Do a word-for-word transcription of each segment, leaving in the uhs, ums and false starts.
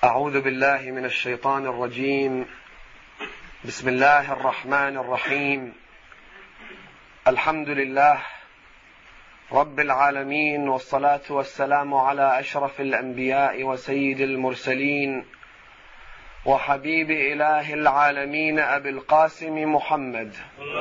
أعوذ بالله من الشيطان الرجيم. بسم الله الرحمن الرحيم. الحمد لله رب العالمين، والصلاة والسلام على أشرف الأنبياء وسيد المرسلين وحبيب إله العالمين أبي القاسم محمد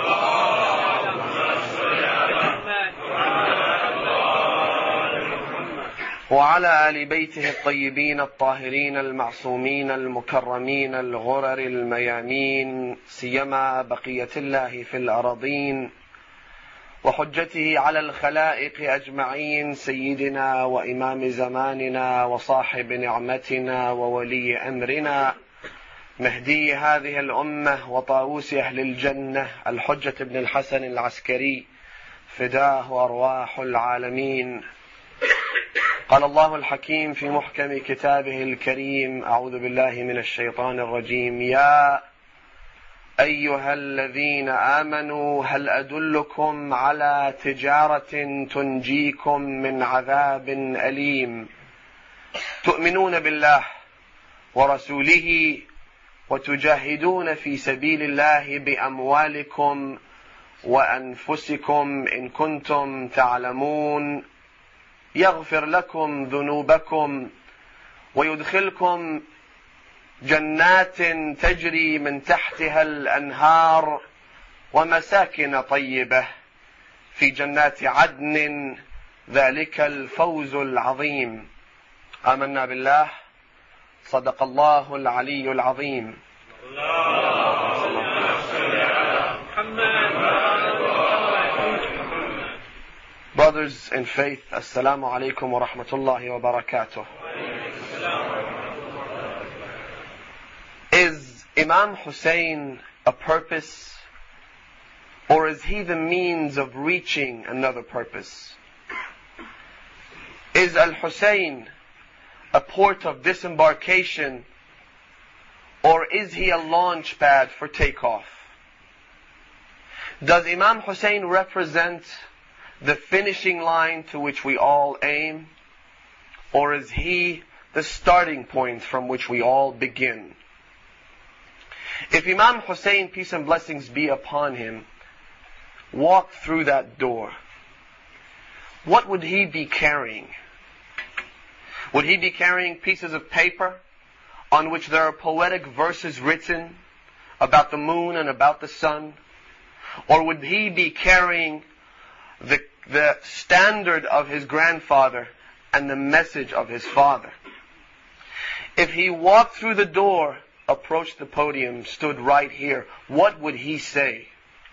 وعلى آل بيته الطيبين الطاهرين المعصومين المكرمين الغرر الميامين، سيما بقية الله في الأراضين وحجته على الخلائق أجمعين، سيدنا وإمام زماننا وصاحب نعمتنا وولي أمرنا، مهدي هذه الأمة وطاووس أهل الجنة، الحجة بن الحسن العسكري، فداه أرواح العالمين. قال الله الحكيم في محكم كتابه الكريم: أعوذ بالله من الشيطان الرجيم. يا أيها الذين آمنوا هل أدلكم على تجارة تنجيكم من عذاب أليم تؤمنون بالله ورسوله وتجاهدون في سبيل الله بأموالكم وأنفسكم إن كنتم تعلمون، يغفر لكم ذنوبكم ويدخلكم جنات تجري من تحتها الأنهار ومساكن طيبة في جنات عدن، ذلك الفوز العظيم. آمنا بالله، صدق الله العلي العظيم. Brothers in faith, Assalamu alaikum wa rahmatullahi wa barakatuh. Is Imam Hussein a purpose, or is he the means of reaching another purpose? Is Al-Hussein a port of disembarkation, or is he a launch pad for takeoff? Does Imam Hussein represent the finishing line to which we all aim, or is he the starting point from which we all begin? If Imam Hussein, peace and blessings be upon him, walked through that door, what would he be carrying? Would he be carrying pieces of paper on which there are poetic verses written about the moon and about the sun? Or would he be carrying the, the standard of his grandfather and the message of his father? If he walked through the door, approached the podium, stood right here, what would he say?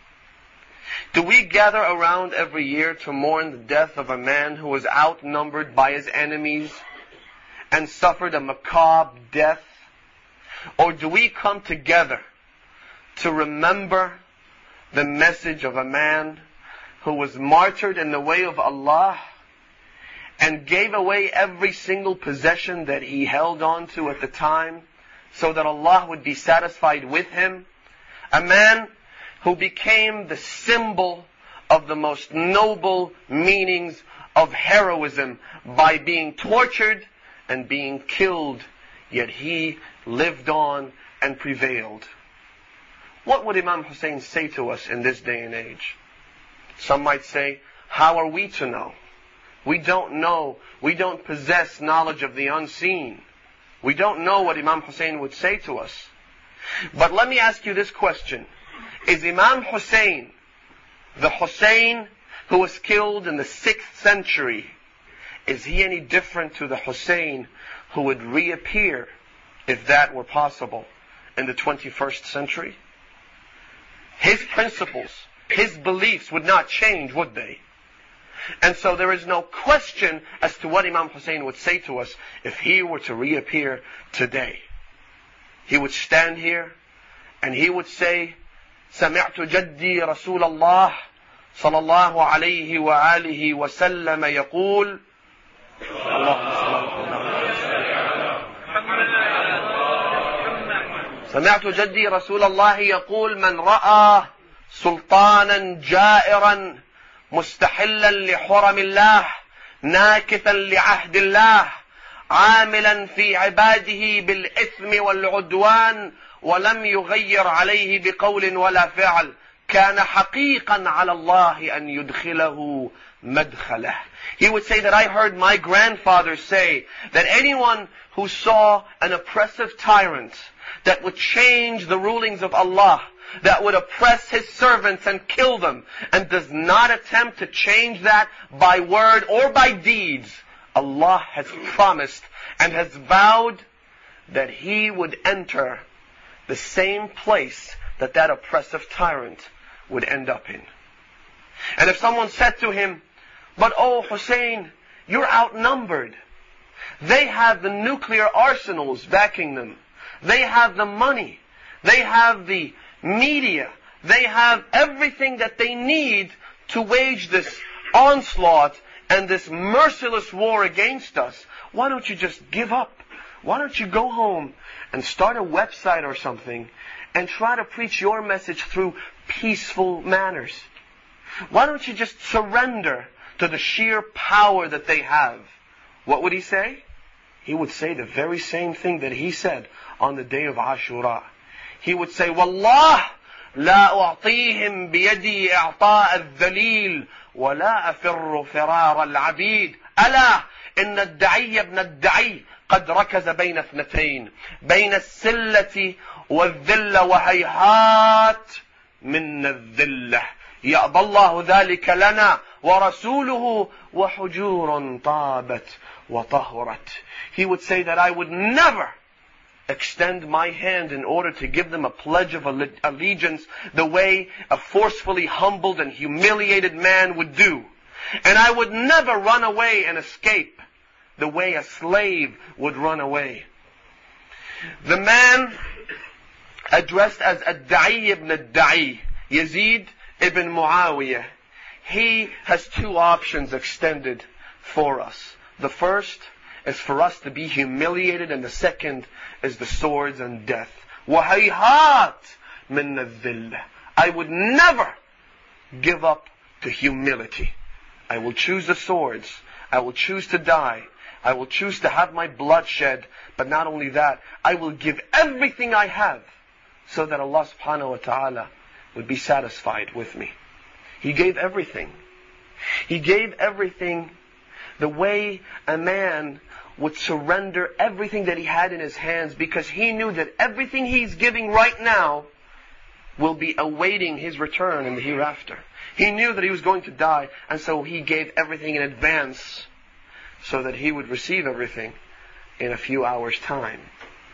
Do we gather around every year to mourn the death of a man who was outnumbered by his enemies and suffered a macabre death? Or do we come together to remember the message of a man who was martyred in the way of Allah and gave away every single possession that he held on to at the time so that Allah would be satisfied with him? A man who became the symbol of the most noble meanings of heroism by being tortured and being killed, yet he lived on and prevailed. What would Imam Hussein say to us in this day and age? Some might say, how are we to know? We don't know. We don't possess knowledge of the unseen. We don't know what Imam Hussein would say to us. But let me ask you this question. Is Imam Hussein the Hussein who was killed in the sixth century? Is he any different to the Hussein who would reappear, if that were possible, in the twenty-first century? His principles, his beliefs would not change, would they? And so there is no question as to what Imam Hussein would say to us if he were to reappear today. He would stand here and he would say, سمعت جدي رسول الله صلى الله عليه وآله وسلم يقول سمعت جدي رسول الله يقول من رأى سلطانا جائرا مستحلا لحرم الله ناكثا لعهد الله عاملا في عباده بالإثم والعدوان ولم يغير عليه بقول ولا فعل كان حقيقا على الله أن يدخله مدخله. He would say that I heard my grandfather say that anyone who saw an oppressive tyrant that would change the rulings of Allah, that would oppress His servants and kill them, and does not attempt to change that by word or by deeds, Allah has promised and has vowed that He would enter the same place that that oppressive tyrant would end up in. And if someone said to him, but oh Hussein, you're outnumbered. They have the nuclear arsenals backing them. They have the money. They have the media. They have everything that they need to wage this onslaught and this merciless war against us. Why don't you just give up? Why don't you go home and start a website or something and try to preach your message through peaceful manners? Why don't you just surrender to the sheer power that they have? What would he say? He would say the very same thing that he said on the day of Ashura. He would say, Wallah, لا أعطيهم بيدي إعطاء الذليل ولا أفر فرار العبيد ألا إن الدعي ابن الدعي قد ركز بين اثنتين بين السلة والذلة وهيهات من الذلة يأبى الله ذلك لنا ورسوله وحجور طابت وطهرت. He would say that I would never extend my hand in order to give them a pledge of allegiance the way a forcefully humbled and humiliated man would do. And I would never run away and escape the way a slave would run away. The man addressed as Ad-Da'i ibn Ad-Da'i, Yazid ibn Muawiyah, he has two options extended for us. The first is for us to be humiliated, and the second is the swords and death. وَهَيْهَاتْ مِنَ الذِّلَّةِ. I would never give up to humility. I will choose the swords. I will choose to die. I will choose to have my blood shed. But not only that, I will give everything I have so that Allah subhanahu wa ta'ala would be satisfied with me. He gave everything. He gave everything the way a man would surrender everything that he had in his hands, because he knew that everything he's giving right now will be awaiting his return in the hereafter. He knew that he was going to die, and so he gave everything in advance so that he would receive everything in a few hours' time.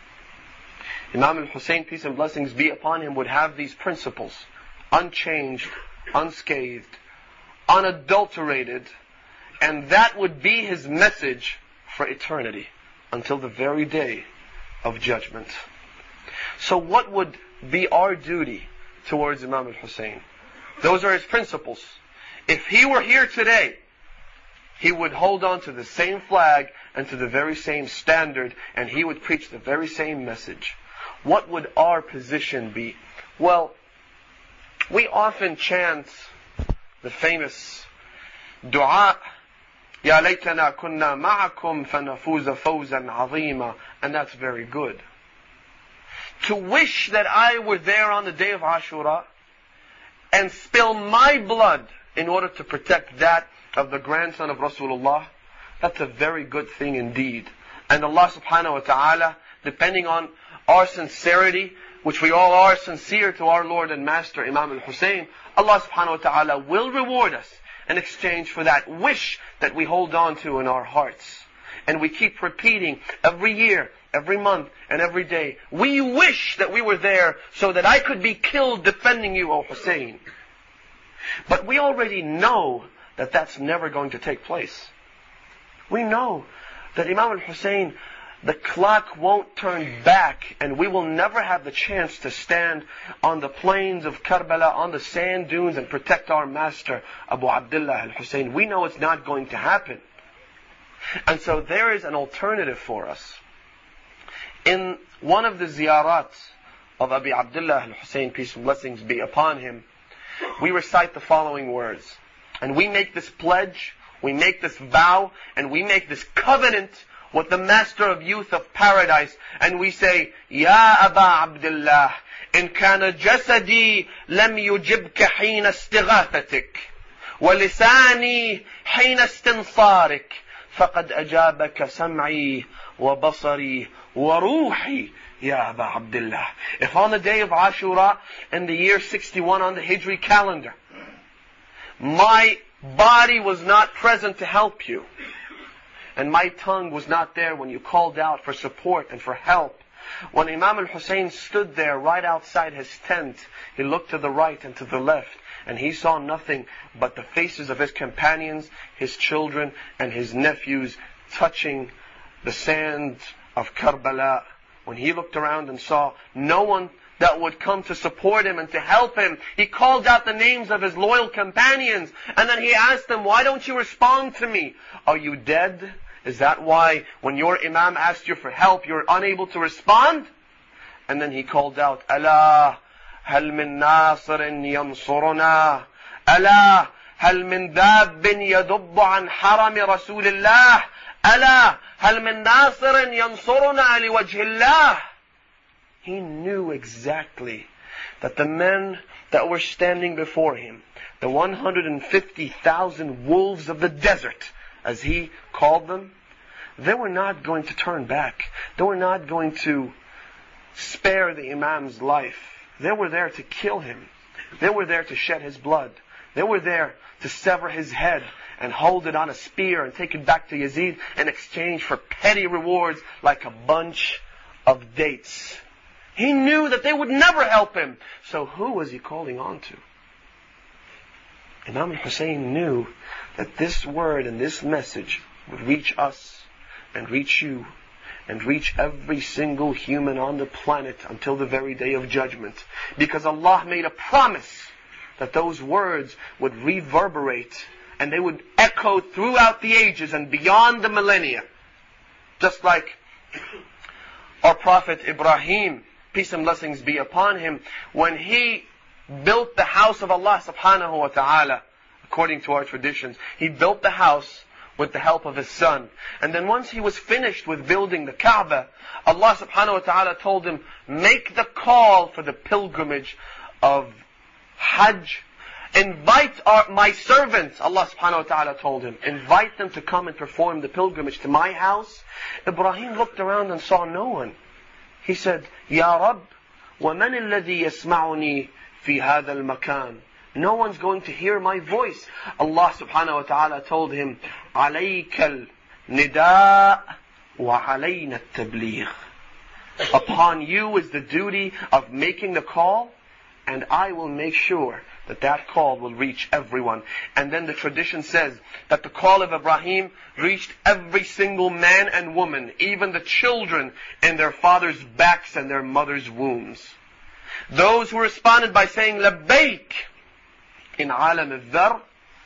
Imam al-Hussein, peace and blessings be upon him, would have these principles unchanged, unscathed, unadulterated, and that would be his message for eternity until the very day of judgment. So what would be our duty towards Imam al-Hussein? Those are his principles. If he were here today, he would hold on to the same flag and to the very same standard, and he would preach the very same message. What would our position be? Well, we often chant the famous dua, يا ليتنا كنا معكم فنفوز فوزا عظيما, and that's very good. To wish that I were there on the day of Ashura and spill my blood in order to protect that of the grandson of Rasulullah, that's a very good thing indeed. And Allah subhanahu wa ta'ala, depending on our sincerity, which we all are sincere to our Lord and Master Imam al-Hussein, Allah subhanahu wa ta'ala will reward us in exchange for that wish that we hold on to in our hearts. And we keep repeating every year, every month, and every day, we wish that we were there so that I could be killed defending you, O Hussein. But we already know that that's never going to take place. We know that Imam al-Hussein, the clock won't turn back, and we will never have the chance to stand on the plains of Karbala, on the sand dunes, and protect our master, Abu Abdullah al-Hussein. We know it's not going to happen. And so there is an alternative for us. In one of the ziyarat of Abu Abdullah al-Hussein, peace and blessings be upon him, we recite the following words. And we make this pledge, we make this vow, and we make this covenant with the master of youth of paradise, and we say, Ya Aba Abdullah, in kana jasadi lam yujibka hina istighathatik, wa lisani hina istinsarik, faqad ajabaka sam'i wa basari wa ruhi, Ya Aba Abdullah. If on the day of Ashura, in the year sixty-one on the Hijri calendar, my body was not present to help you, and my tongue was not there when you called out for support and for help, when Imam al-Hussein stood there right outside his tent, he looked to the right and to the left, and he saw nothing but the faces of his companions, his children, and his nephews touching the sand of Karbala. When he looked around and saw no one that would come to support him and to help him, he called out the names of his loyal companions, and then he asked them, why don't you respond to me? Are you dead? Is that why when your Imam asked you for help, you're unable to respond? And then he called out, Allah, hal min nasirin yansuruna, Allah, hal min dabbin yadubbu an harami Rasulillah, Allah, hal min nasirin yansuruna liwajhillah. He knew exactly that the men that were standing before him, the one hundred fifty thousand wolves of the desert, as he called them, they were not going to turn back. They were not going to spare the Imam's life. They were there to kill him. They were there to shed his blood. They were there to sever his head and hold it on a spear and take it back to Yazid in exchange for petty rewards like a bunch of dates. He knew that they would never help him. So who was he calling on to? Imam al-Hussein knew that this word and this message would reach us and reach you and reach every single human on the planet until the very day of judgment. Because Allah made a promise that those words would reverberate and they would echo throughout the ages and beyond the millennia. Just like our Prophet Ibrahim, peace and blessings be upon him, when he built the house of Allah subhanahu wa ta'ala, according to our traditions, he built the house with the help of his son. And then once he was finished with building the Kaaba, Allah subhanahu wa ta'ala told him, make the call for the pilgrimage of Hajj. Invite our, my servants, Allah subhanahu wa ta'ala told him, invite them to come and perform the pilgrimage to my house. Ibrahim looked around and saw no one. He said, Ya Rabb, وَمَنِ الَّذِي يَسْمَعُنِي فِي هَذَا الْمَكَانِ. No one's going to hear my voice. Allah subhanahu wa ta'ala told him, عَلَيْكَ النِّدَاء وَعَلَيْنَا التَّبْلِيغ. Upon you is the duty of making the call, and I will make sure that that call will reach everyone. And then the tradition says that the call of Ibrahim reached every single man and woman, even the children in their father's backs and their mother's wombs. Those who responded by saying labbaik in alam al-dhar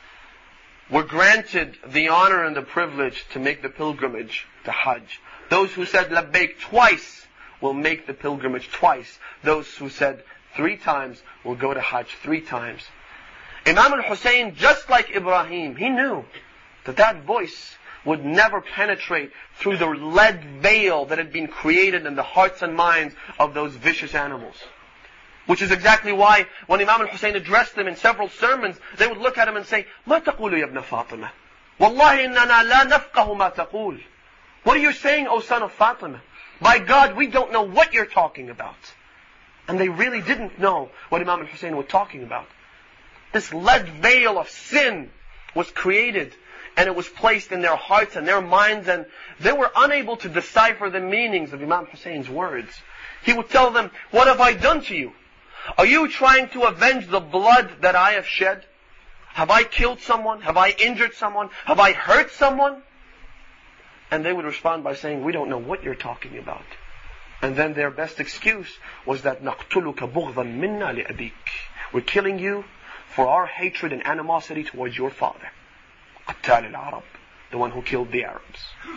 were granted the honor and the privilege to make the pilgrimage to Hajj. Those who said labbaik twice will make the pilgrimage twice. Those who said three times will go to Hajj three times. Imam al-Hussein, just like Ibrahim, he knew that that voice would never penetrate through the lead veil that had been created in the hearts and minds of those vicious animals. Which is exactly why when Imam al-Hussein addressed them in several sermons, they would look at him and say, مَا تَقُولُ يَا ابْنَ فَاطِمَةَ وَاللَّهِ إِنَّنَا لَا نَفْقَهُ مَا تَقُولُ. What are you saying, O son of Fatima? By God, we don't know what you're talking about. And they really didn't know what Imam al-Hussein was talking about. This lead veil of sin was created, and it was placed in their hearts and their minds, and they were unable to decipher the meanings of Imam Hussein's words. He would tell them, what have I done to you? Are you trying to avenge the blood that I have shed? Have I killed someone? Have I injured someone? Have I hurt someone? And they would respond by saying, we don't know what you're talking about. And then their best excuse was that نَقْتُلُكَ بُغْضًا مِنَّا لِأَبِيكَ. We're killing you for our hatred and animosity towards your father. قَتَّالِ الْعَرَبِ, the one who killed the Arabs.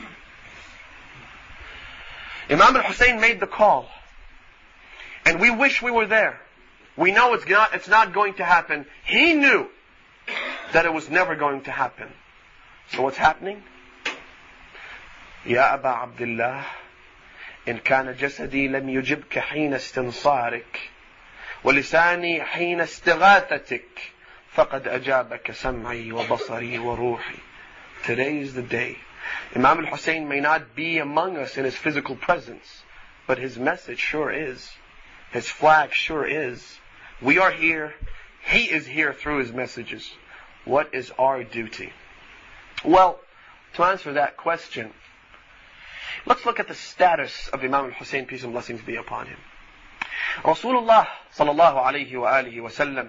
Imam al-Hussein made the call. And we wish we were there. We know it's not, it's not going to happen. He knew that it was never going to happen. So what's happening? يا أبا عبد الله إن كان جسدي لم يجبك حين استنصارك ولساني حين استغاثتك فقد أجابك سمعي وبصري وروحي. Today is the day. Imam al-Hussein may not be among us in his physical presence, but his message sure is. His flag sure is. We are here. He is here through his messages. What is our duty? Well, to answer that question, let's look at the status of Imam al-Hussein, peace and blessings be upon him. Rasulullah sallallahu alayhi wa alihi wa sallam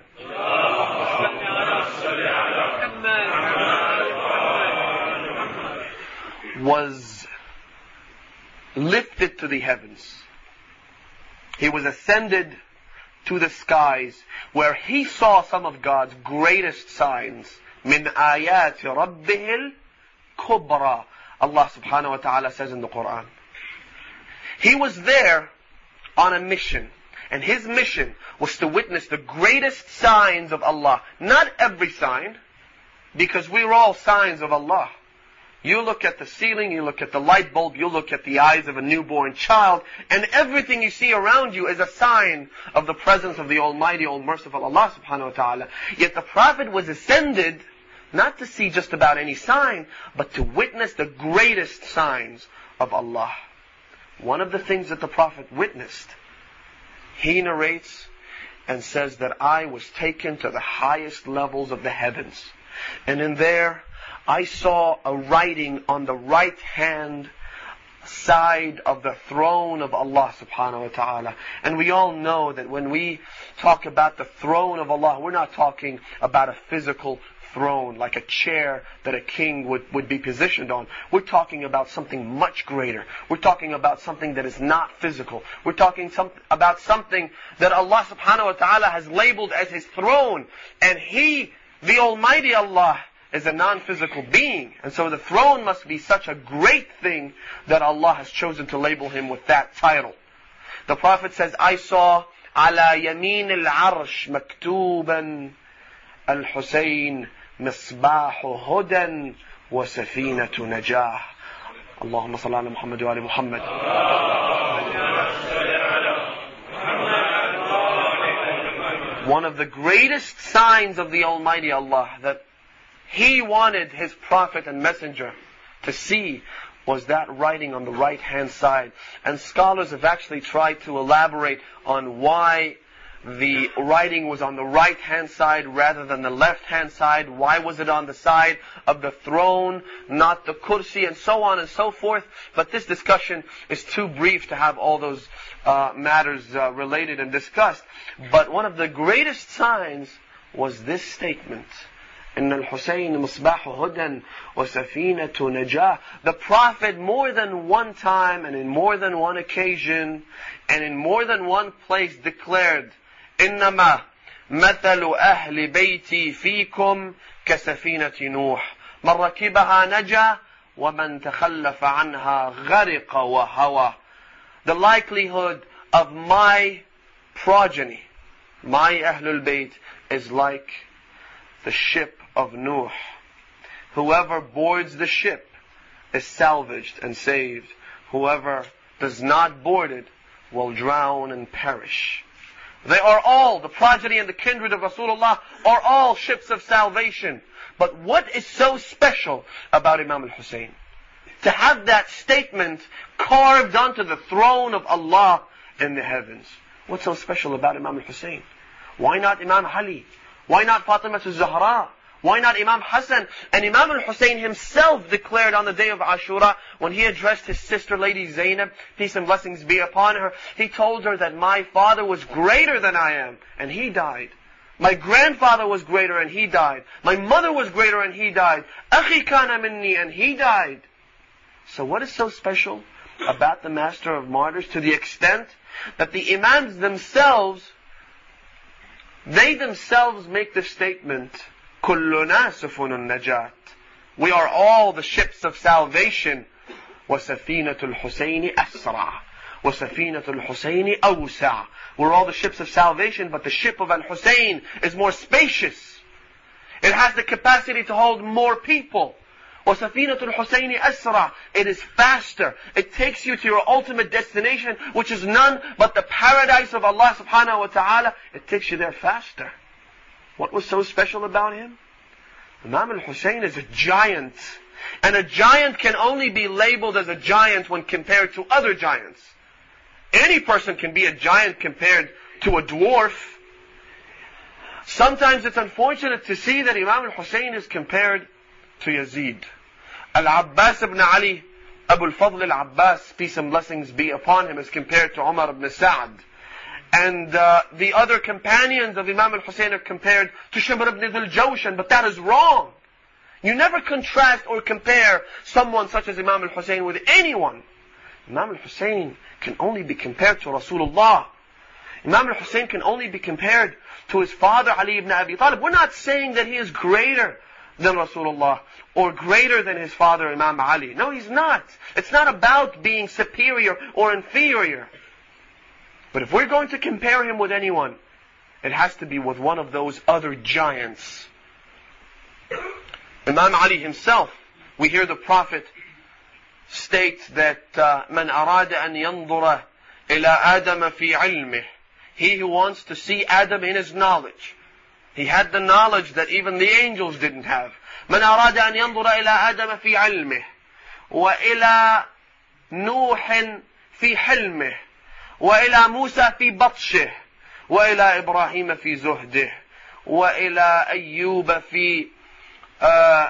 was lifted to the heavens. He was ascended to the skies where he saw some of God's greatest signs. Min ayati rabbihil kubra. Allah subhanahu wa ta'ala says in the Quran. He was there on a mission. And his mission was to witness the greatest signs of Allah. Not every sign, because we're all signs of Allah. You look at the ceiling, you look at the light bulb, you look at the eyes of a newborn child, and everything you see around you is a sign of the presence of the Almighty, All-Merciful Allah subhanahu wa ta'ala. Yet the Prophet was ascended not to see just about any sign, but to witness the greatest signs of Allah. One of the things that the Prophet witnessed, he narrates and says that I was taken to the highest levels of the heavens. And in there, I saw a writing on the right hand side of the throne of Allah subhanahu wa ta'ala. And we all know that when we talk about the throne of Allah, we're not talking about a physical throne, like a chair that a king would, would be positioned on. We're talking about something much greater. We're talking about something that is not physical. We're talking some, about something that Allah subhanahu wa ta'ala has labeled as His throne. And He, the Almighty Allah, is a non-physical being. And so the throne must be such a great thing that Allah has chosen to label Him with that title. The Prophet says, I saw على يمين العرش مكتوبا الحسين مصباح هدى وسفينة نجاة. اللهم صل على محمد وآل محمد. One of the greatest signs of the Almighty Allah that He wanted His Prophet and Messenger to see was that writing on the right hand side. And scholars have actually tried to elaborate on why the writing was on the right hand side rather than the left hand side. Why was it on the side of the throne, not the kursi, and so on and so forth. But this discussion is too brief to have all those uh, matters uh, related and discussed. But one of the greatest signs was this statement. إن الحسين مصباح هدى وسفينة نجاة. The Prophet more than one time and in more than one occasion and in more than one place declared, إنما مثل أهل بيتي فيكم كسفينة نوح من ركبها نجا ومن تخلف عنها غرق وهوى. The likelihood of my progeny, my Ahlul Bayt, is like the ship of Nuh. Whoever boards the ship is salvaged and saved. Whoever does not board it will drown and perish. They are all, the progeny and the kindred of Rasulullah, are all ships of salvation. But what is so special about Imam al-Hussein? To have that statement carved onto the throne of Allah in the heavens. What's so special about Imam al-Hussein? Why not Imam Ali? Why not Fatima al-Zahra? Why not Imam Hassan? And Imam al-Hussein himself declared on the day of Ashura, when he addressed his sister Lady Zainab, peace and blessings be upon her, he told her that my father was greater than I am, and he died. My grandfather was greater, and he died. My mother was greater, and he died. Akhi kana minni, and he died. So what is so special about the Master of Martyrs, to the extent that the Imams themselves, they themselves make the statement, كلنا سفن النجاة. We are all the ships of salvation. وسفينة الحسين أسرع. وسفينة الحسين أوسع. We're all the ships of salvation, but the ship of Al-Hussein is more spacious. It has the capacity to hold more people. وَسَفِينَةُ الْحُسَيْنِ أَسْرَعُ. It is faster. It takes you to your ultimate destination, which is none but the paradise of Allah subhanahu wa ta'ala. It takes you there faster. What was so special about him? Imam al-Hussein is a giant. And a giant can only be labeled as a giant when compared to other giants. Any person can be a giant compared to a dwarf. Sometimes it's unfortunate to see that Imam al-Hussein is compared to Yazid. Al-Abbas ibn Ali, Abu al-Fadl al-Abbas, peace and blessings be upon him, is compared to Umar ibn Sa'd. And uh, the other companions of Imam al-Hussein are compared to Shimr ibn Dhul Jawshan, but that is wrong. You never contrast or compare someone such as Imam al-Hussein with anyone. Imam al-Hussein can only be compared to Rasulullah. Imam al-Hussein can only be compared to his father Ali ibn Abi Talib. We're not saying that he is greater than Rasulullah or greater than his father Imam Ali. No, he's not. It's not about being superior or inferior. But if we're going to compare him with anyone, it has to be with one of those other giants. Imam Ali himself, we hear the Prophet state that مَنْ أَرَادَ أَنْ يَنْظُرَ إِلَىٰ آدَمَ فِي عِلْمِهِ. He who wants to see Adam in his knowledge. He had the knowledge that even the angels didn't have. مَنْ أَرَادَ أَنْ يَنْظُرَ إِلَىٰ آدَمَ فِي عِلْمِهِ وَإِلَىٰ نُوحٍ فِي حِلْمِهِ وإلى موسى في بطشه وإلى إبراهيم في زهده وإلى أيوب في آه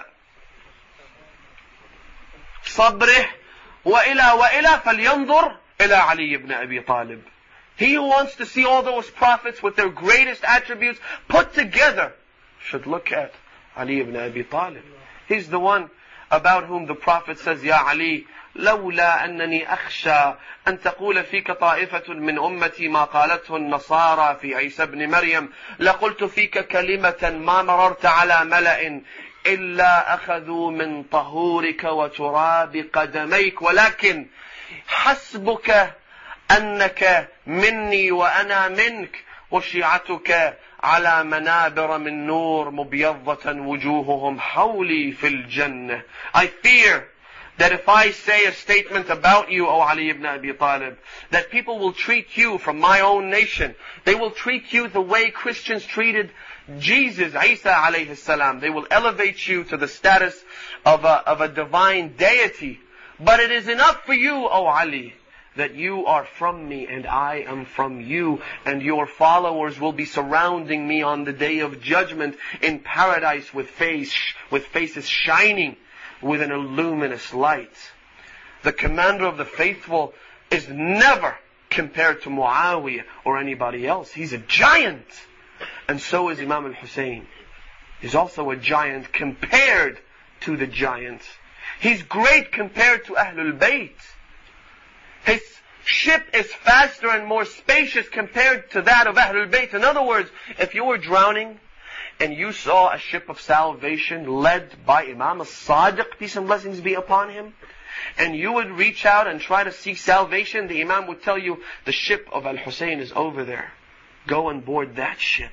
صبره وإلى وإلى فلينظر إلى علي بن أبي طالب. He who wants to see all those prophets with their greatest attributes put together should look at Ali ibn Abi Talib. He's the one about whom the Prophet says, Ya Ali, لولا أنني أخشى أن تقول فيك طائفة من أمتي ما قالته النصارى في عيسى بن مريم لقلت فيك كلمة ما مررت على ملأ إلا أخذوا من طهورك وتراب قدميك ولكن حسبك أنك مني وأنا منك وشيعتك على منابر من نور مبيضة وجوههم حولي في الجنة. I fear that if I say a statement about you, O Ali ibn Abi Talib, that people will treat you from my own nation. They will treat you the way Christians treated Jesus, Isa alayhi salam. They will elevate you to the status of a, of a divine deity. But it is enough for you, O Ali, that you are from me and I am from you, and your followers will be surrounding me on the day of judgment in paradise with face, with faces shining with an illuminous light. The commander of the faithful is never compared to Muawiyah or anybody else. He's a giant. And so is Imam al-Hussein. He's also a giant compared to the giants. He's great compared to Ahlul Bayt. His ship is faster and more spacious compared to that of Ahlul Bayt. In other words, if you were drowning and you saw a ship of salvation led by Imam al-Sadiq, peace and blessings be upon him, and you would reach out and try to seek salvation, the Imam would tell you, the ship of Al-Hussein is over there. Go and board that ship.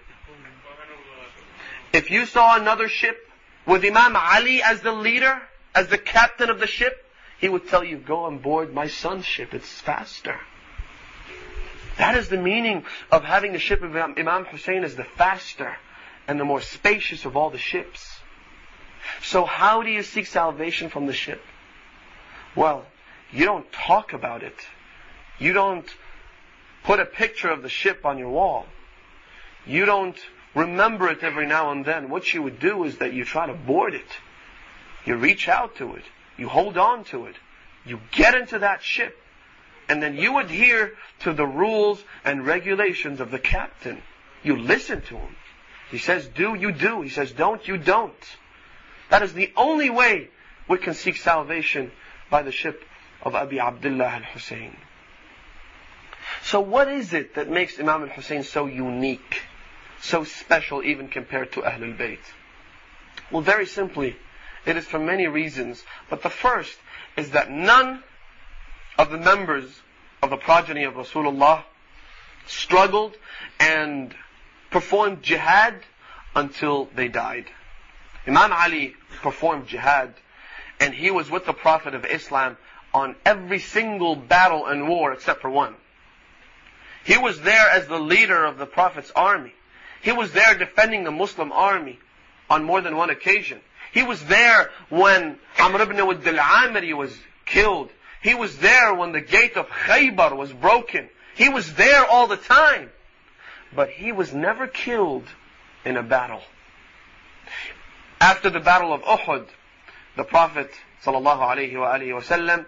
If you saw another ship with Imam Ali as the leader, as the captain of the ship, he would tell you, go on board my son's ship, it's faster. That is the meaning of having the ship of Imam Hussein as the faster and the more spacious of all the ships. So how do you seek salvation from the ship? Well, you don't talk about it. You don't put a picture of the ship on your wall. You don't remember it every now and then. What you would do is that you try to board it. You reach out to it. You hold on to it. You get into that ship. And then you adhere to the rules and regulations of the captain. You listen to him. He says do, you do. He says don't, you don't. That is the only way we can seek salvation, by the ship of Abi Abdullah al-Hussein. So what is it that makes Imam al-Hussein so unique, so special even compared to Ahlul Bayt? Well, very simply, it is for many reasons. But the first is that none of the members of the progeny of Rasulullah struggled and performed jihad until they died. Imam Ali performed jihad, And he was with the Prophet of Islam on every single battle and war except for one. He was there as the leader of the Prophet's army. He was there defending the Muslim army on more than one occasion. He was there when Amr ibn Wadd al-Amiri was killed. He was there when the gate of Khaybar was broken. He was there all the time. But he was never killed in a battle. After the battle of Uhud, the Prophet sallallahu alayhi wa alihi wa sallam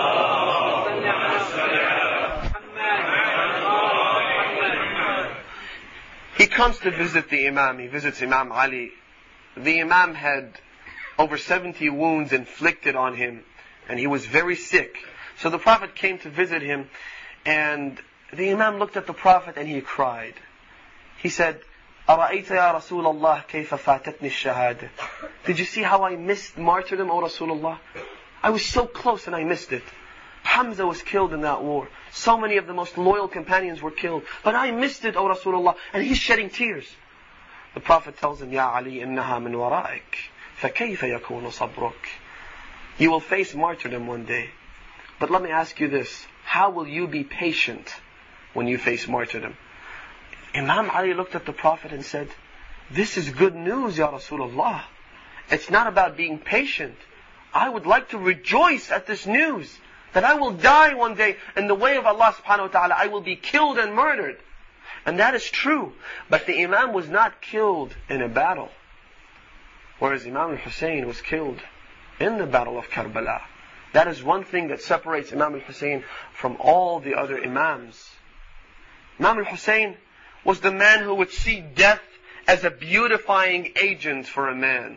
he comes to visit the Imam. He visits Imam Ali. The Imam had over seventy wounds inflicted on him, and he was very sick. So the Prophet came to visit him, and the Imam looked at the Prophet and he cried. He said, أَرَأَيْتَ يَا رَسُولَ اللَّهِ كَيْفَ فَاتَتْنِي الشَّهَادَةِ. Did you see how I missed martyrdom, O Rasulullah? I was so close and I missed it. Hamza was killed in that war. So many of the most loyal companions were killed. But I missed it, O Rasulullah. And he's shedding tears. The Prophet tells him, يَا عَلِي إِنَّهَا مِنْ وَرَائِكَ فَكَيْفَ يَكُونُ صَبْرُكَ. You will face martyrdom one day. But let me ask you this. How will you be patient when you face martyrdom? Imam Ali looked at the Prophet and said, this is good news, Ya Rasulullah. It's not about being patient. I would like to rejoice at this news, that I will die one day in the way of Allah subhanahu wa ta'ala. I will be killed and murdered. And that is true. But the Imam was not killed in a battle. Whereas Imam al-Hussein was killed in the battle of Karbala. That is one thing that separates Imam al-Hussein from all the other Imams. Imam al-Hussein was the man who would see death as a beautifying agent for a man.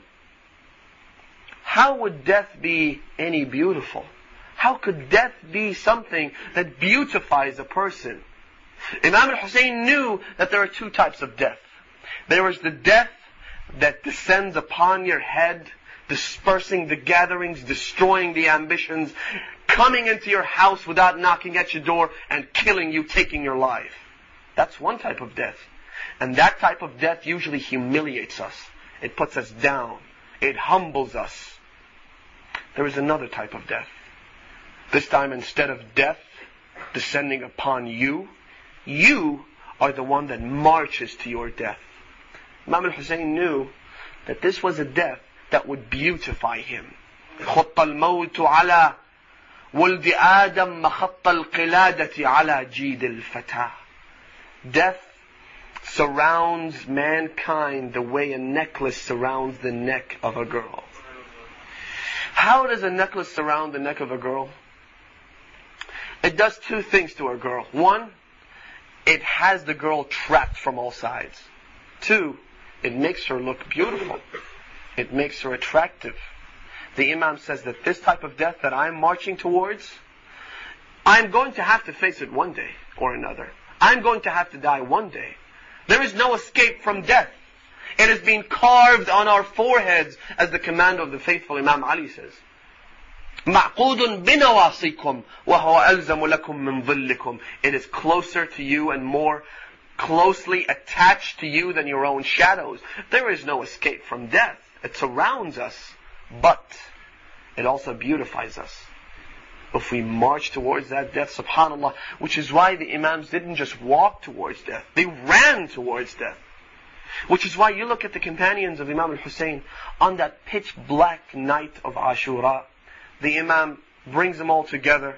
How would death be any beautiful? How could death be something that beautifies a person? Imam al-Hussein knew that there are two types of death. There is the death that descends upon your head, dispersing the gatherings, destroying the ambitions, coming into your house without knocking at your door and killing you, taking your life. That's one type of death. And that type of death usually humiliates us. It puts us down. It humbles us. There is another type of death. This time, instead of death descending upon you, you are the one that marches to your death. Imam al-Hussein knew that this was a death that would beautify him. خط الموت على ولد آدم مخط القلادة على جيد الفتاة. Death surrounds mankind the way a necklace surrounds the neck of a girl. How does a necklace surround the neck of a girl? It does two things to a girl. One, it has the girl trapped from all sides. Two, it makes her look beautiful. It makes her attractive. The Imam says that this type of death that I'm marching towards, I'm going to have to face it one day or another. I'm going to have to die one day. There is no escape from death. It has been carved on our foreheads, as the commander of the faithful Imam Ali says. مَعْقُودٌ بِنَوَاصِكُمْ وَهُوَ أَلْزَمُ لَكُمْ مِنْ ظِلِّكُمْ. It is closer to you and more closely attached to you than your own shadows. There is no escape from death. It surrounds us, but it also beautifies us. If we march towards that death, subhanAllah, which is why the Imams didn't just walk towards death. They ran towards death. Which is why you look at the companions of Imam al-Hussein on that pitch black night of Ashura. The Imam brings them all together.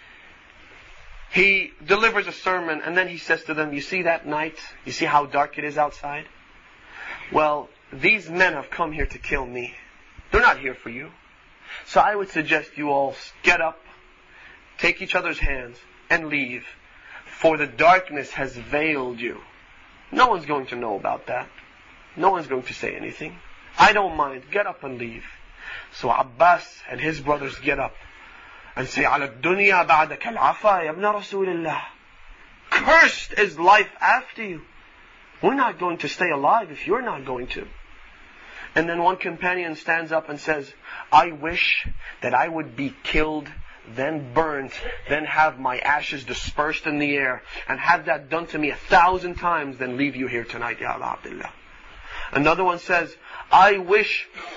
He delivers a sermon and then he says to them, you see that night? You see how dark it is outside? Well, these men have come here to kill me. They're not here for you. So I would suggest you all get up, take each other's hands, and leave. For the darkness has veiled you. No one's going to know about that. No one's going to say anything. I don't mind. Get up and leave. So Abbas and his brothers get up and say, عَلَى الدُّنْيَا بَعْدَكَ الْعَفَا يَا ابْنَ رَسُولِ اللَّهِ. Cursed is life after you. We're not going to stay alive if you're not going to. And then one companion stands up and says, I wish that I would be killed, then burnt, then have my ashes dispersed in the air, and have that done to me a thousand times, then leave you here tonight, Ya Aba Abdullah. Another one says, I wish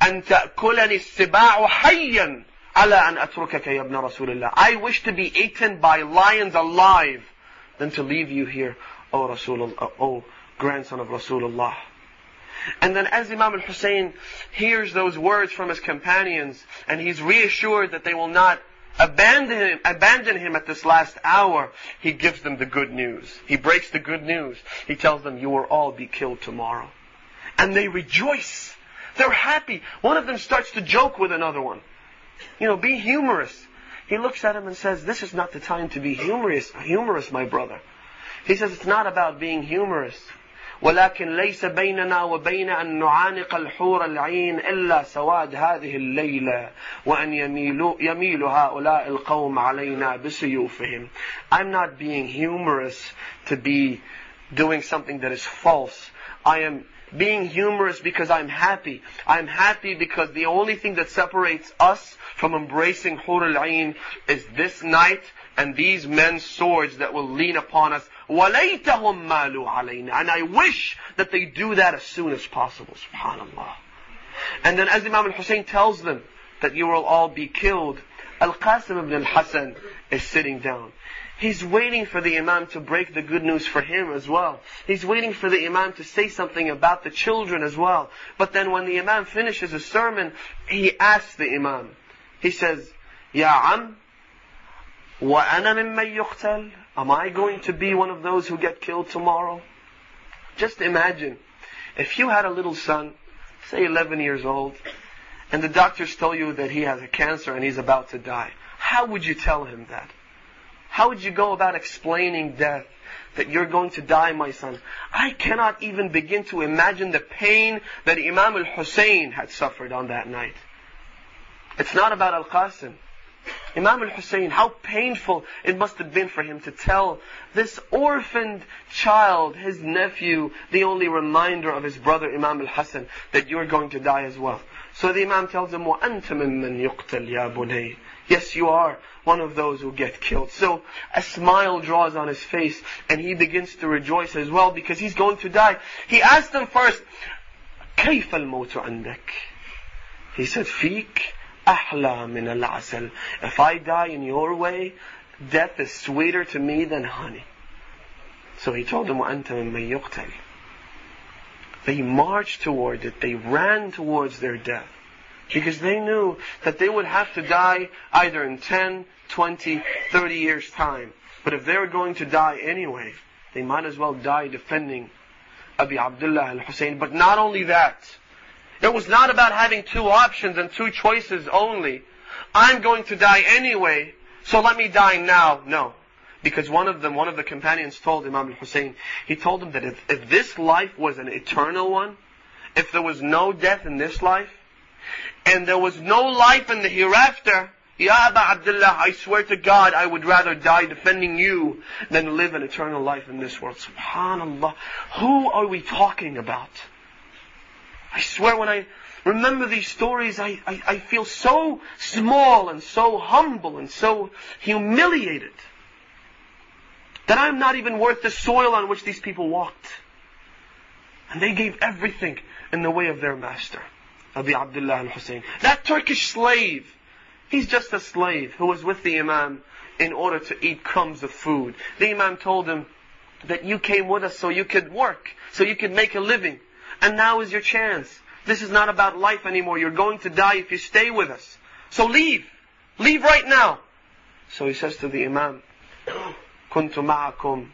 أن تأكلني السباع حيا على أن أتركك يا ابن رسول الله. I wish to be eaten by lions alive than to leave you here, O Rasulullah, O grandson of Rasulullah. And then as Imam al-Hussein hears those words from his companions, and he's reassured that they will not abandon him, abandon him at this last hour, he gives them the good news. He breaks the good news. He tells them, you will all be killed tomorrow. And they rejoice. They're happy. One of them starts to joke with another one. You know, be humorous. He looks at him and says, this is not the time to be humorous, humorous, my brother. He says, it's not about being humorous. ولكن ليس بيننا وبين أن نعانق الحور العين إلا سواد هذه الليلة وأن يميل يميل هؤلاء القوم علينا بسيوفهم. I'm not being humorous to be doing something that is false. I am being humorous because I'm happy. I'm happy because the only thing that separates us from embracing Hur al-Ain is this night and these men's swords that will lean upon us. وَلَيْتَهُمْ مَالُوا عَلَيْنَا. And I wish that they do that as soon as possible. Subhanallah. And then as Imam al-Hussein tells them that you will all be killed, Al-Qasim ibn al-Hasan is sitting down. He's waiting for the Imam to break the good news for him as well. He's waiting for the Imam to say something about the children as well. But then when the Imam finishes his sermon, he asks the Imam. He says, Ya Am, wa ana mimman yuqtal? Am I going to be one of those who get killed tomorrow? Just imagine, if you had a little son, say eleven years old, and the doctors tell you that he has a cancer and he's about to die. How would you tell him that? How would you go about explaining death? That you're going to die, my son. I cannot even begin to imagine the pain that Imam al-Hussein had suffered on that night. It's not about Al-Qasim. Imam al-Hussein, how painful it must have been for him to tell this orphaned child, his nephew, the only reminder of his brother Imam al-Hasan, that you're going to die as well. So the Imam tells him, وَأَنْتَ مِمَّنْ يُقْتَلْ يَا بُنَيْ. Yes, you are one of those who get killed. So a smile draws on his face and he begins to rejoice as well because he's going to die. He asked them first, كيف الموت عندك? He said, فيك أحلى من العسل. If I die in your way, death is sweeter to me than honey. So he told them, وَأَنْتَ مِمَّنْ يُقْتَلْ. They marched toward it. They ran towards their death. Because they knew that they would have to die either in ten, twenty, thirty years time. But if they were going to die anyway, they might as well die defending Abi Abdullah al-Hussein. But not only that, it was not about having two options and two choices only. I'm going to die anyway, so let me die now. No. Because one of them, one of the companions told Imam al-Hussein, he told him that if, if this life was an eternal one, if there was no death in this life, and there was no life in the hereafter, Ya Aba Abdullah, I swear to God, I would rather die defending you than live an eternal life in this world. Subhanallah. Who are we talking about? I swear when I remember these stories, I, I, I feel so small and so humble and so humiliated that I'm not even worth the soil on which these people walked. And they gave everything in the way of their master, Abi Abdullah al-Hussein. That Turkish slave, he's just a slave who was with the Imam in order to eat crumbs of food. The Imam told him that you came with us so you could work, so you could make a living. And now is your chance. This is not about life anymore. You're going to die if you stay with us. So leave. Leave right now. So he says to the Imam, كنت معكم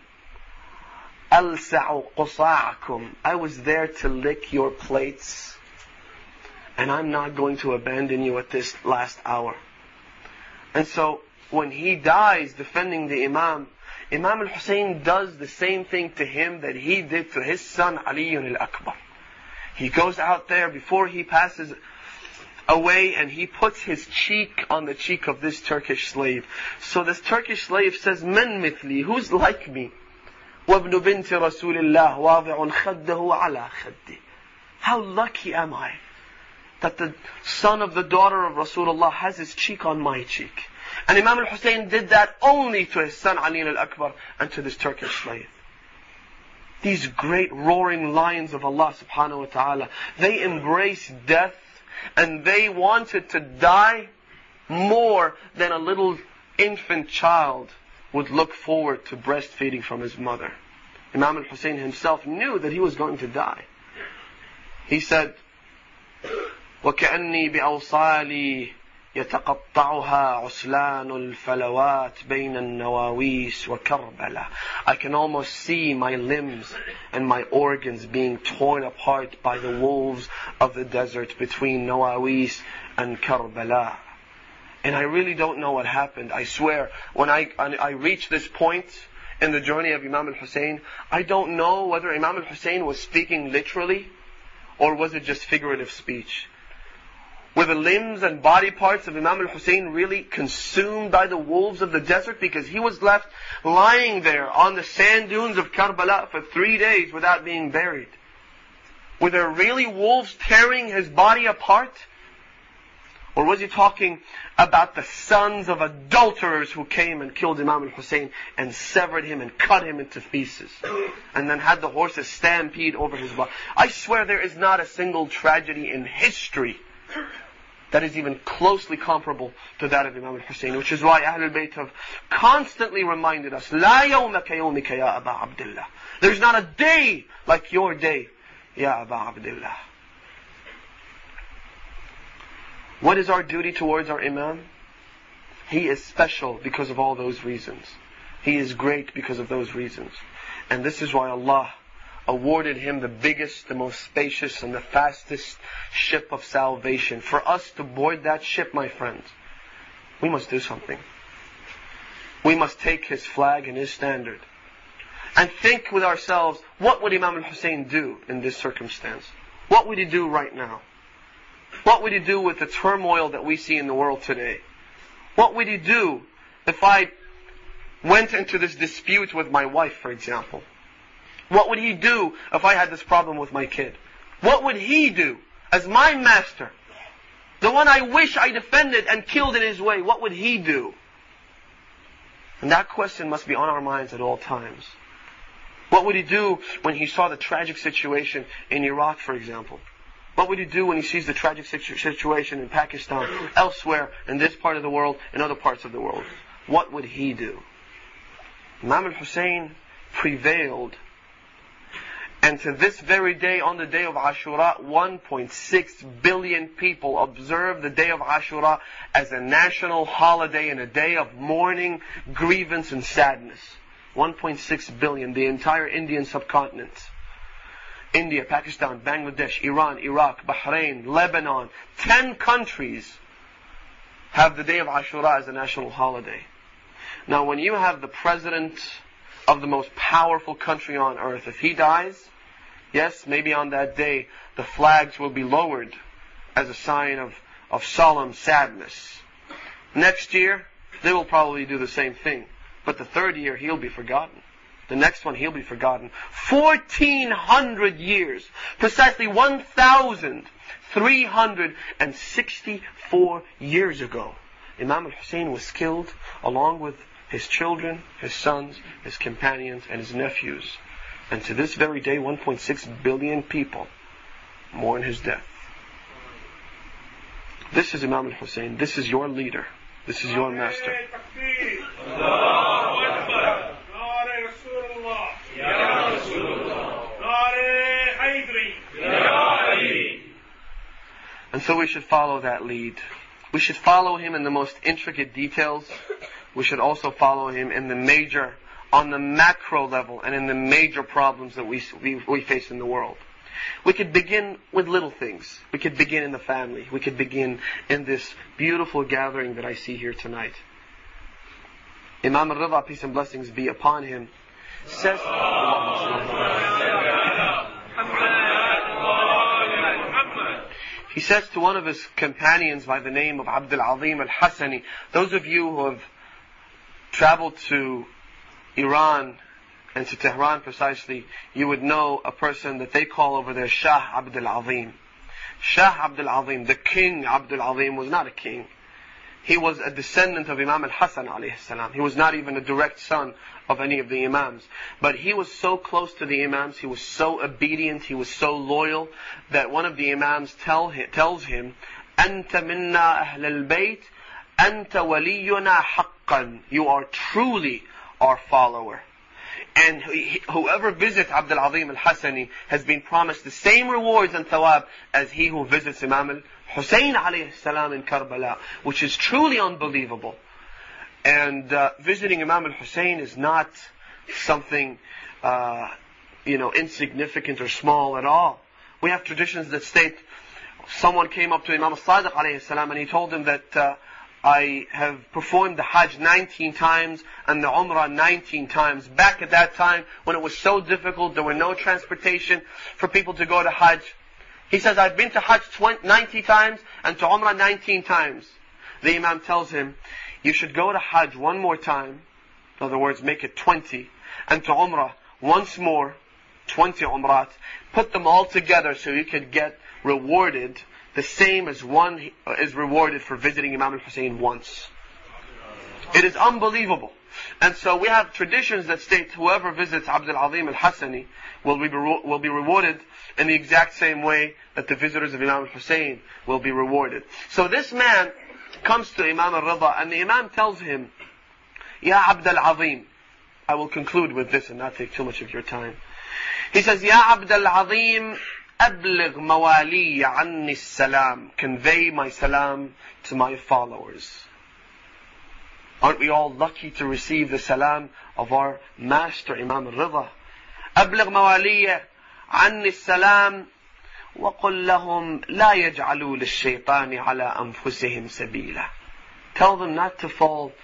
ألسع قصاعكم. I was there to lick your plates. And I'm not going to abandon you at this last hour. And so, when he dies defending the Imam, Imam al-Hussein does the same thing to him that he did to his son Ali al-Akbar. He goes out there before he passes away and he puts his cheek on the cheek of this Turkish slave. So this Turkish slave says, من مثلي, who's like me? وابن بنت رسول الله واضع خده على خدي. How lucky am I that the son of the daughter of Rasulullah has his cheek on my cheek. And Imam al-Hussein did that only to his son Ali al-Akbar and to this Turkish slave. These great roaring lions of Allah subhanahu wa ta'ala, they embrace death And they wanted to die more than a little infant child would look forward to breastfeeding from his mother. Imam al-Hussein himself knew that he was going to die. He said, وَكَأَنِّي بِأَوْصَالِي يَتَقَطَّعُهَا عُسْلَانُ الْفَلَوَاتِ بَيْنَ النَّوَاوِيسِ وَكَرْبَلَةِ. I can almost see my limbs and my organs being torn apart by the wolves of the desert between Nawawis and Karbala. And I really don't know what happened. I swear, when I, I reached this point in the journey of Imam al-Hussein, I don't know whether Imam al-Hussein was speaking literally or was it just figurative speech. Were the limbs and body parts of Imam al-Hussein really consumed by the wolves of the desert? Because he was left lying there on the sand dunes of Karbala for three days without being buried. Were there really wolves tearing his body apart? Or was he talking about the sons of adulterers who came and killed Imam al-Hussein and severed him and cut him into pieces? And then had the horses stampede over his body. I swear there is not a single tragedy in history that is even closely comparable to that of Imam al-Hussein. Which is why Ahlul Bayt have constantly reminded us, La yawma ka yawmika ya Aba Abdullah. There's not a day like your day, Ya Aba Abdullah. What is our duty towards our Imam? He is special because of all those reasons. He is great because of those reasons. And this is why Allah awarded him the biggest, the most spacious, and the fastest ship of salvation. For us to board that ship, my friends, we must do something. We must take his flag and his standard. And think with ourselves, what would Imam al-Hussein do in this circumstance? What would he do right now? What would he do with the turmoil that we see in the world today? What would he do if I went into this dispute with my wife, for example? What would he do if I had this problem with my kid? What would he do as my master? The one I wish I defended and killed in his way. What would he do? And that question must be on our minds at all times. What would he do when he saw the tragic situation in Iraq, for example? What would he do when he sees the tragic situ- situation in Pakistan, elsewhere, in this part of the world, in other parts of the world? What would he do? Imam al-Hussein prevailed. And to this very day, on the day of Ashura, one point six billion people observe the day of Ashura as a national holiday and a day of mourning, grievance and sadness. one point six billion, the entire Indian subcontinent. India, Pakistan, Bangladesh, Iran, Iraq, Bahrain, Lebanon, ten countries have the day of Ashura as a national holiday. Now when you have the president of the most powerful country on earth, if he dies, yes, maybe on that day the flags will be lowered as a sign of, of solemn sadness. Next year, they will probably do the same thing. But the third year, he'll be forgotten. The next one, he'll be forgotten. fourteen hundred years, precisely one thousand three hundred sixty-four years ago, Imam al-Hussein was killed along with his children, his sons, his companions, and his nephews. And to this very day, one point six billion people mourn his death. This is Imam al-Hussein. This is your leader. This is your master. And so we should follow that lead. We should follow him in the most intricate details. We should also follow him in the major, on the macro level, and in the major problems that we, we, we face in the world. We could begin with little things. We could begin in the family. We could begin in this beautiful gathering that I see here tonight. Imam al-Rida, peace and blessings be upon him, says, he says to one of his companions by the name of Abdul Azim al-Hassani, those of you who have traveled to Iran and to Tehran precisely, you would know a person that they call over there Shah Abdul Azim. Shah Abdul Azim, the King Abdul Azim, was not a king. he was a descendant of Imam al-Hasan alayhi salam. He was not even a direct son of any of the Imams. But he was so close to the Imams, he was so obedient, he was so loyal, that one of the Imams tell him, tells him, أَنْتَ مِنَّا أَهْلَ الْبَيْتِ أَنْتَ وَلِيُّنَا حَقًّا. You are truly our follower. And whoever visits Abdul Azim al-Hasani has been promised the same rewards and thawab as he who visits Imam al-Husayn alayhi salam in Karbala, which is truly unbelievable. And uh, visiting Imam al-Husayn is not something, uh, you know, insignificant or small at all. We have traditions that state someone came up to Imam al-Sadiq alayhi salam and he told him that uh, I have performed the Hajj nineteen times and the Umrah nineteen times. Back at that time, when it was so difficult, there were no transportation for people to go to Hajj. He says, I've been to Hajj ninety times and to Umrah nineteen times. The Imam tells him, you should go to Hajj one more time. In other words, make it twenty. And to Umrah once more, twenty Umrat. Put them all together so you could get rewarded the same as one is rewarded for visiting Imam al-Husayn once. It is unbelievable. And so we have traditions that state whoever visits Abdul Azim al-Hasani will be, will be rewarded in the exact same way that the visitors of Imam al-Husayn will be rewarded. So this man comes to Imam al-Rida and the Imam tells him, Ya Abdul Azim. I will conclude with this and not take too much of your time. He says, Ya Abdul Azim, أبلغ موالي عني السلام. Convey my salam to my followers. Aren't we all lucky to receive the salam of our master Imam al-Rida? أبلغ موالي عني السلام وقل لهم لا يجعلوا للشيطان على أنفسهم سبيلا. Tell them not to fall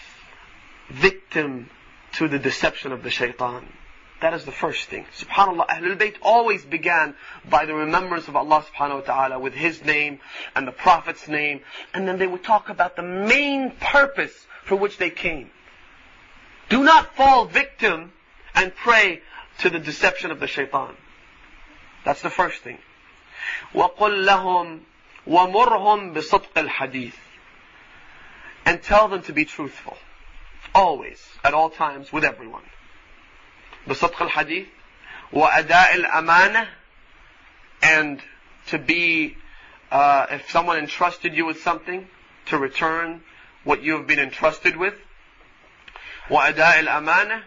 victim to the deception of the shaitan. That is the first thing. SubhanAllah, Ahlul Bayt always began by the remembrance of Allah subhanahu wa ta'ala with His name and the Prophet's name. And then they would talk about the main purpose for which they came. Do not fall victim and prey to the deception of the shaitan. That's the first thing. وَقُلْ لَهُمْ وَمُرْهُمْ بِصَدْقِ الْحَدِيثِ. And tell them to be truthful. Always, at all times, with everyone. بصدق الحديث وأداء الأمانة, and to be, uh, if someone entrusted you with something, to return what you have been entrusted with. وأداء الأمانة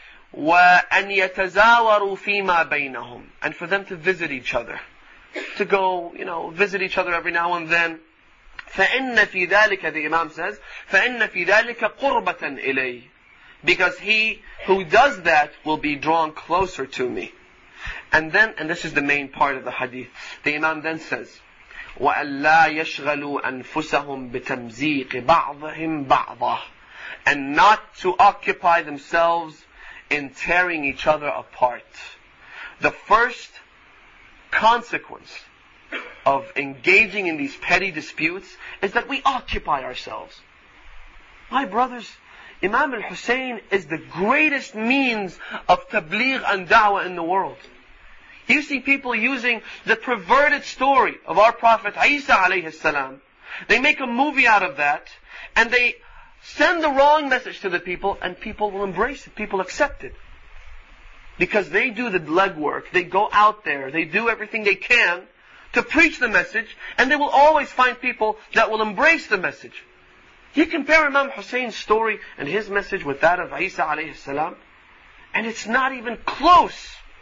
وأن يتزاوروا فيما بينهم, and for them to visit each other, to go, you know, visit each other every now and then. فإن في ذلك, the Imam says, فإن في ذلك قربة إليه. Because he who does that will be drawn closer to me. And then, and this is the main part of the hadith, the Imam then says, وَأَلَّا يَشْغَلُوا أَنفُسَهُمْ بِتَمْزِيقِ بَعْضِهِمْ بَعْضًا. And not to occupy themselves in tearing each other apart. The first consequence of engaging in these petty disputes is that we occupy ourselves. My brothers, Imam al-Husayn is the greatest means of tabligh and da'wah in the world. You see people using the perverted story of our Prophet Isa alayhi salam. They make a movie out of that, and they send the wrong message to the people, and people will embrace it, people accept it. Because they do the legwork, they go out there, they do everything they can to preach the message, and they will always find people that will embrace the message. You compare Imam Husayn's story and his message with that of Isa alayhi salam, and it's not even close.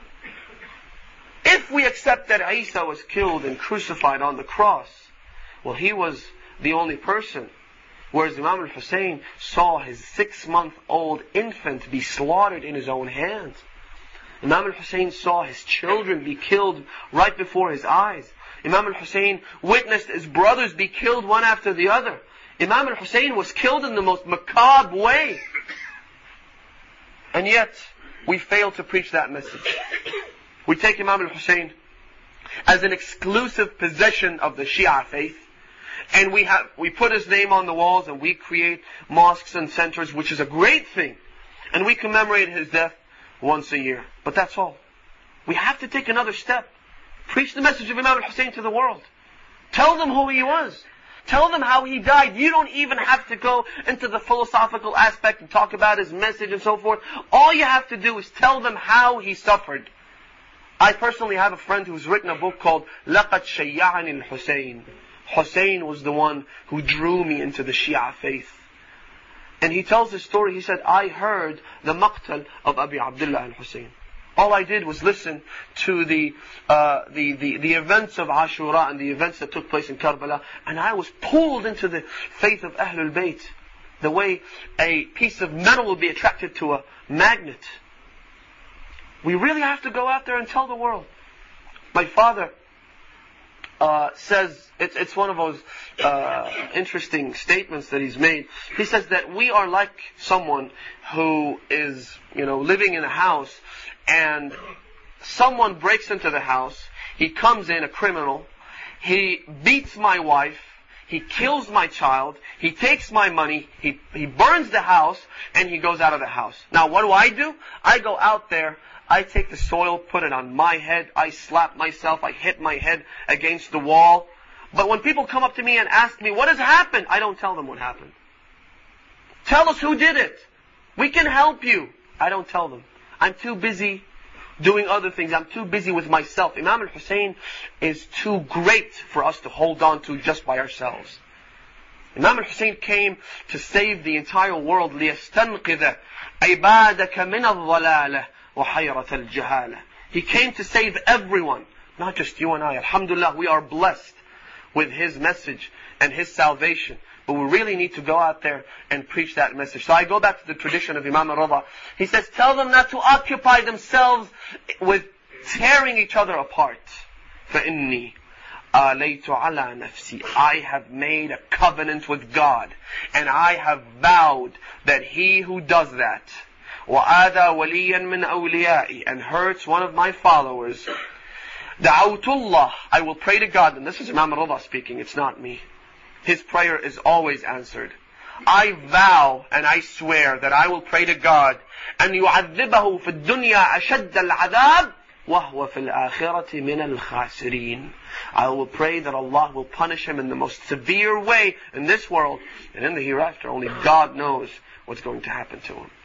If we accept that Isa was killed and crucified on the cross, well, he was the only person. Whereas Imam al-Husayn saw his six-month-old infant be slaughtered in his own hands. Imam al-Husayn saw his children be killed right before his eyes. Imam al-Husayn witnessed his brothers be killed one after the other. Imam al-Husayn was killed in the most macabre way. And yet, we fail to preach that message. We take Imam al-Husayn as an exclusive possession of the Shia faith, and we have we put his name on the walls, and we create mosques and centers, which is a great thing. And we commemorate his death once a year. But that's all. We have to take another step. Preach the message of Imam al-Husayn to the world. Tell them who he was. Tell them how he died. You don't even have to go into the philosophical aspect and talk about his message and so forth. All you have to do is tell them how he suffered. I personally have a friend who's written a book called لَقَدْ شَيَّعَنِ الْحُسَيْنِ. Hussein was the one who drew me into the Shia faith. And he tells the story, he said, I heard the maqtal of Abi Abdullah al-Hussein. All I did was listen to the, uh, the, the, the events of Ashura and the events that took place in Karbala, and I was pulled into the faith of Ahlul Bayt, the way a piece of metal will be attracted to a magnet. We really have to go out there and tell the world. My father uh, says, it's, it's one of those uh, interesting statements that he's made. He says that we are like someone who is, you know, living in a house, and someone breaks into the house. He comes in, a criminal. He beats my wife. He kills my child. He takes my money. He, he burns the house, and he goes out of the house. Now, what do I do? I go out there. I take the soil, put it on my head. I slap myself. I hit my head against the wall. But when people come up to me and ask me, what has happened? I don't tell them what happened. Tell us who did it. We can help you. I don't tell them. I'm too busy doing other things. I'm too busy with myself. Imam al-Hussein is too great for us to hold on to just by ourselves. Imam al-Hussein came to save the entire world. لِيَسْتَنْقِذَ عِبَادَكَ مِنَ الضَّلَالَةِ وَحَيْرَةَ الْجَهَالَةِ. He came to save everyone, not just you and I. Alhamdulillah, we are blessed with his message and his salvation. But we really need to go out there and preach that message. So I go back to the tradition of Imam al-Rida. He says, tell them not to occupy themselves with tearing each other apart. فَإِنِّي آلَيْتُ عَلَى نَفْسِي. I have made a covenant with God, and I have vowed that he who does that, وَآذَى وَلِيًّا مِنْ أَوْلِيَائِي, and hurts one of my followers, دَعَوْتُ اللَّهِ, I will pray to God. And this is Imam al-Rida speaking, it's not me. His prayer is always answered. I vow and I swear that I will pray to God, أن يعذبه في الدنيا أشد العذاب وهو في الآخرة من الخاسرين. I will pray that Allah will punish him in the most severe way in this world, and in the hereafter only God knows what's going to happen to him.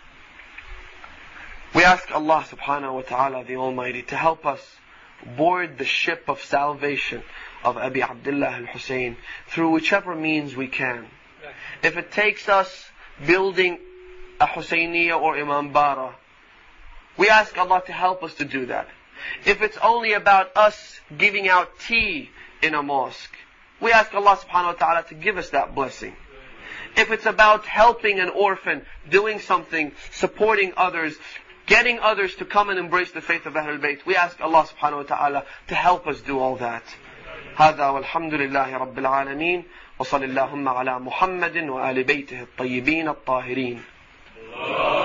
We ask Allah subhanahu wa ta'ala, the Almighty, to help us board the ship of salvation of Abi Abdullah al-Hussein through whichever means we can. If it takes us building a Husayniyah or Imam Bara, we ask Allah to help us to do that. If it's only about us giving out tea in a mosque, we ask Allah subhanahu wa ta'ala to give us that blessing. If it's about helping an orphan, doing something, supporting others, getting others to come and embrace the faith of Ahlul Bayt, we ask Allah subhanahu wa ta'ala to help us do all that. هذا والحمد لله رب العالمين وصل اللهم على محمد وآل بيته الطيبين الطاهرين.